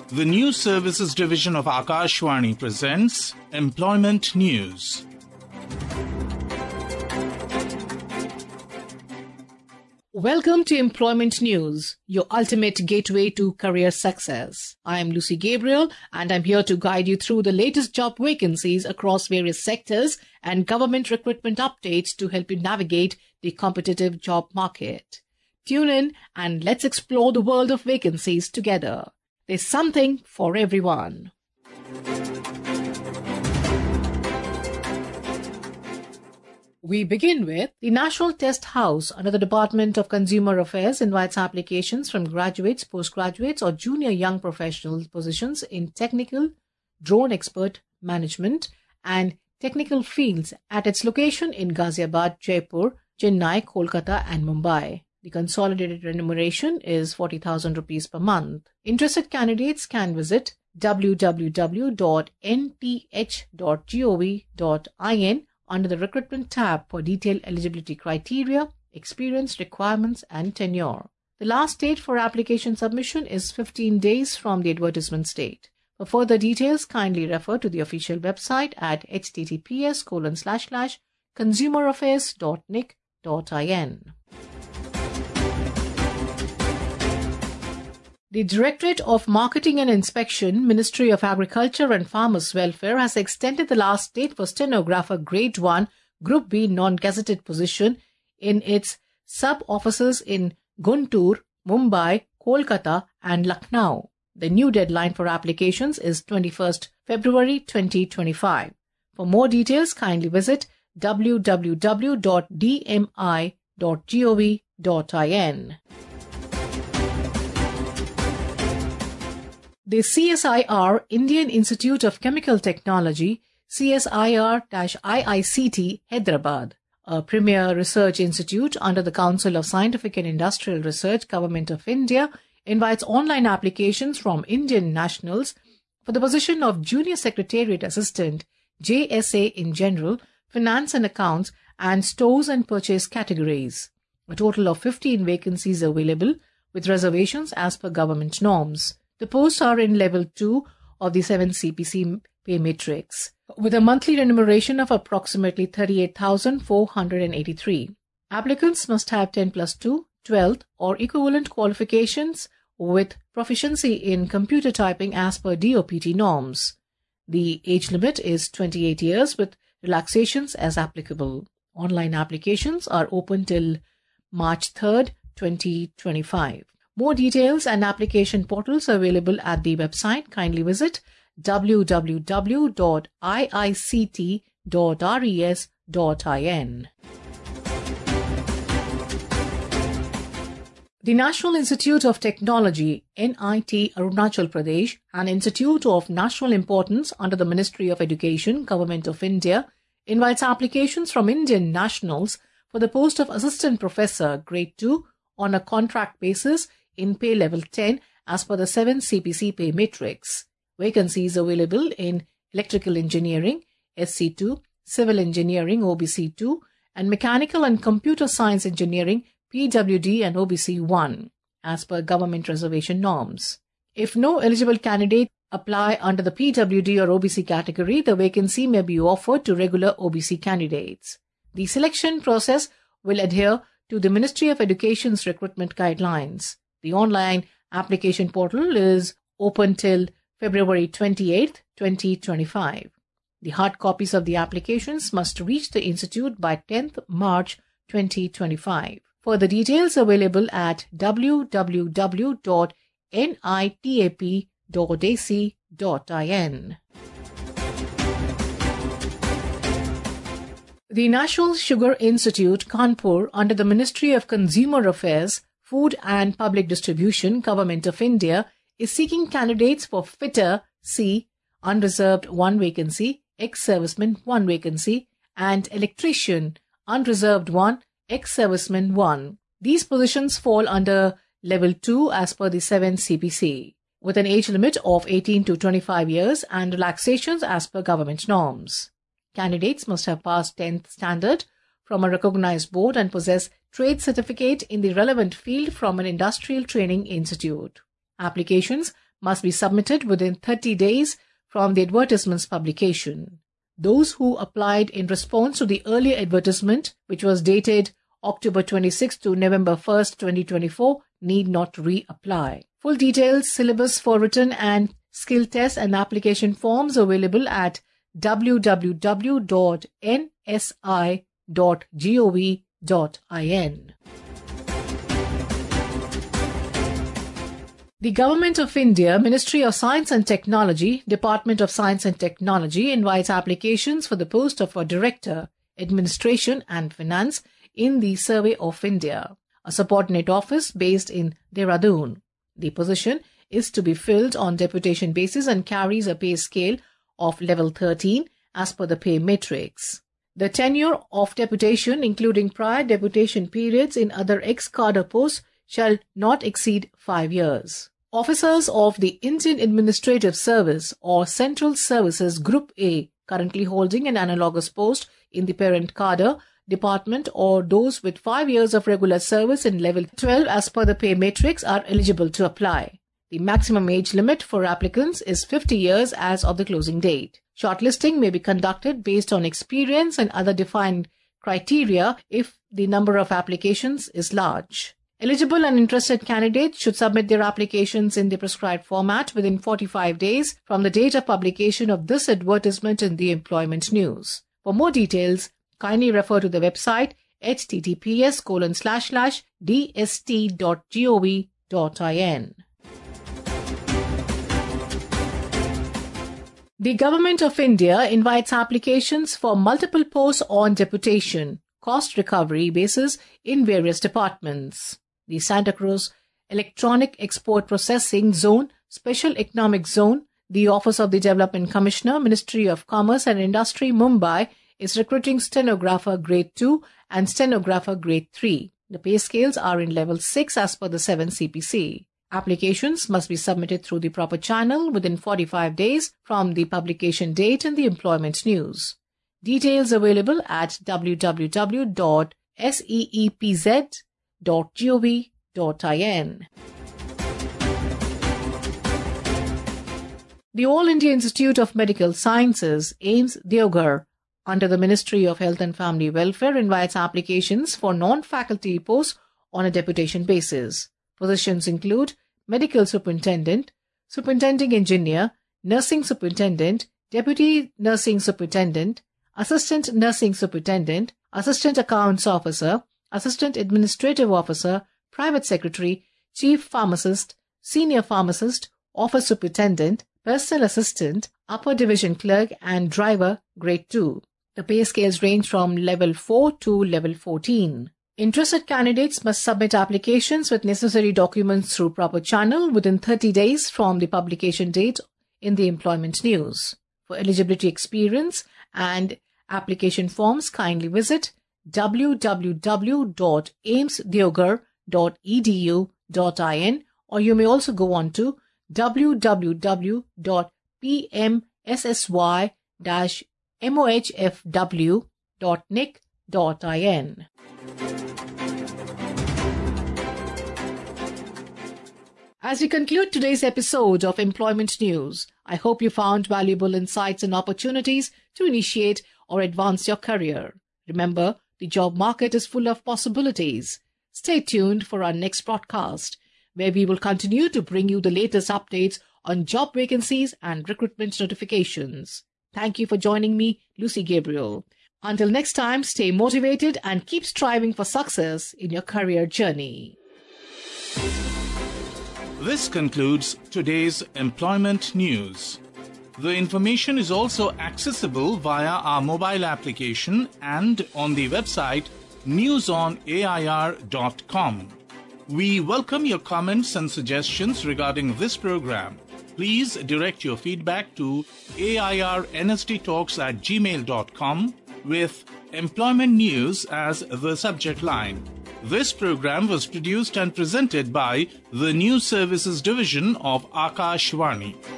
The News Services Division of Akashvani presents Employment News. Welcome to Employment News, your ultimate gateway to career success. I am Lucy Gabriel and I'm here to guide you through the latest job vacancies across various sectors and government recruitment updates to help you navigate the competitive job market. Tune in and let's explore the world of vacancies together. There's something for everyone. We begin with the National Test House under the Department of Consumer Affairs invites applications from graduates, postgraduates or junior young professional positions in technical, drone expert management and technical fields at its location in Ghaziabad, Jaipur, Chennai, Kolkata and Mumbai. The consolidated remuneration is 40,000 rupees per month. Interested candidates can visit www.nth.gov.in under the recruitment tab for detailed eligibility criteria, experience, requirements and tenure. The last date for application submission is 15 days from the advertisement date. For further details, kindly refer to the official website at https://consumeraffairs.nic.in. The Directorate of Marketing and Inspection, Ministry of Agriculture and Farmers' Welfare has extended the last date for stenographer Grade 1 Group B non-gazetted position in its sub-offices in Guntur, Mumbai, Kolkata and Lucknow. The new deadline for applications is 21st February 2025. For more details, kindly visit www.dmi.gov.in. The CSIR Indian Institute of Chemical Technology, CSIR-IICT, Hyderabad, a premier research institute under the Council of Scientific and Industrial Research, Government of India, invites online applications from Indian nationals for the position of Junior Secretariat Assistant, JSA in General, Finance and Accounts, and Stores and Purchase categories. A total of 15 vacancies available with reservations as per government norms. The posts are in Level 2 of the 7 CPC pay matrix, with a monthly remuneration of approximately 38,483. Applicants must have 10+2, 12th or equivalent qualifications with proficiency in computer typing as per DOPT norms. The age limit is 28 years with relaxations as applicable. Online applications are open till March 3rd, 2025. More details and application portals are available at the website. Kindly visit www.iict.res.in. The National Institute of Technology, NIT Arunachal Pradesh, an institute of national importance under the Ministry of Education, Government of India, invites applications from Indian nationals for the post of Assistant Professor, Grade 2, on a contract basis in pay level 10 as per the 7 CPC pay matrix. Vacancies available in Electrical Engineering, SC2, Civil Engineering, OBC2, and Mechanical and Computer Science Engineering, PWD and OBC1, as per government reservation norms. If no eligible candidate apply under the PWD or OBC category, the vacancy may be offered to regular OBC candidates. The selection process will adhere to the Ministry of Education's recruitment guidelines. The online application portal is open till February 28, 2025. The hard copies of the applications must reach the institute by 10th March 2025. Further details available at www.nitap.ac.in. The National Sugar Institute, Kanpur, under the Ministry of Consumer Affairs, Food and Public Distribution, Government of India, is seeking candidates for fitter C, unreserved 1 vacancy, ex-serviceman 1 vacancy, and electrician, unreserved 1, ex-serviceman 1. These positions fall under Level 2 as per the 7 CPC, with an age limit of 18 to 25 years and relaxations as per government norms. Candidates must have passed 10th standard from a recognized board and possess trade certificate in the relevant field from an industrial training institute. Applications must be submitted within 30 days from the advertisement's publication. Those who applied in response to the earlier advertisement, which was dated October 26 to November 1st, 2024, need not reapply. Full details, syllabus for written and skill tests and application forms available at www.nsi.gov.in. The Government of India, Ministry of Science and Technology, Department of Science and Technology invites applications for the post of a Director, Administration and Finance in the Survey of India, a subordinate office based in Dehradun. The position is to be filled on deputation basis and carries a pay scale of level 13 as per the pay matrix. The tenure of deputation, including prior deputation periods in other ex-cadre posts, shall not exceed 5 years. Officers of the Indian Administrative Service or Central Services Group A currently holding an analogous post in the parent cadre department or those with 5 years of regular service in level 12 as per the pay matrix are eligible to apply. The maximum age limit for applicants is 50 years as of the closing date. Shortlisting may be conducted based on experience and other defined criteria if the number of applications is large. Eligible and interested candidates should submit their applications in the prescribed format within 45 days from the date of publication of this advertisement in the Employment News. For more details, kindly refer to the website https://dst.gov.in. The Government of India invites applications for multiple posts on deputation, cost recovery basis in various departments. The Santa Cruz Electronic Export Processing Zone, Special Economic Zone, the Office of the Development Commissioner, Ministry of Commerce and Industry, Mumbai, is recruiting stenographer grade 2 and stenographer grade 3. The pay scales are in level 6 as per the 7 CPC. Applications must be submitted through the proper channel within 45 days from the publication date in the Employment News. Details available at www.seepz.gov.in. The All India Institute of Medical Sciences, AIIMS Deoghar, under the Ministry of Health and Family Welfare, invites applications for non-faculty posts on a deputation basis. Positions include Medical Superintendent, Superintending Engineer, Nursing Superintendent, Deputy Nursing Superintendent, Assistant Nursing Superintendent, Assistant Accounts Officer, Assistant Administrative Officer, Private Secretary, Chief Pharmacist, Senior Pharmacist, Office Superintendent, Personal Assistant, Upper Division Clerk and Driver Grade 2. The pay scales range from level 4 to level 14. Interested candidates must submit applications with necessary documents through proper channel within 30 days from the publication date in the Employment News. For eligibility experience and application forms, kindly visit www.aimsdeoghar.edu.in, or you may also go on to www.pmssy-mohfw.nic.in. As we conclude today's episode of Employment News, I hope you found valuable insights and opportunities to initiate or advance your career. Remember, the job market is full of possibilities. Stay tuned for our next broadcast, where we will continue to bring you the latest updates on job vacancies and recruitment notifications. Thank you for joining me, Lucy Gabriel. Until next time, stay motivated and keep striving for success in your career journey. This concludes today's Employment News. The information is also accessible via our mobile application and on the website newsonair.com. We welcome your comments and suggestions regarding this program. Please direct your feedback to airnsttalks@gmail.com with Employment News as the subject line. This program was produced and presented by the News Services Division of Akashvani.